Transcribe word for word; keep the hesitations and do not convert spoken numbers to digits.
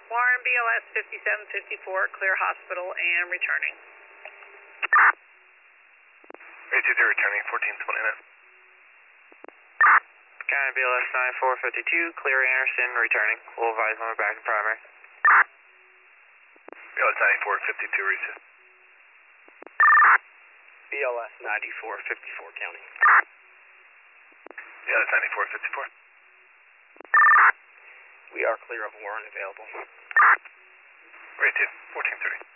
Warren, B L S fifty-seven fifty-four, clear hospital and returning. eight two zero returning, fourteen twenty-nine. County B L S ninety-four fifty-two, clear Anderson, returning. We'll advise when we're back in primary. B L S ninety-four fifty-two, recess. B L S ninety-four fifty-four, county. B L S ninety-four fifty-four. We are clear of Warren, available. Rate two, fourteen thirty.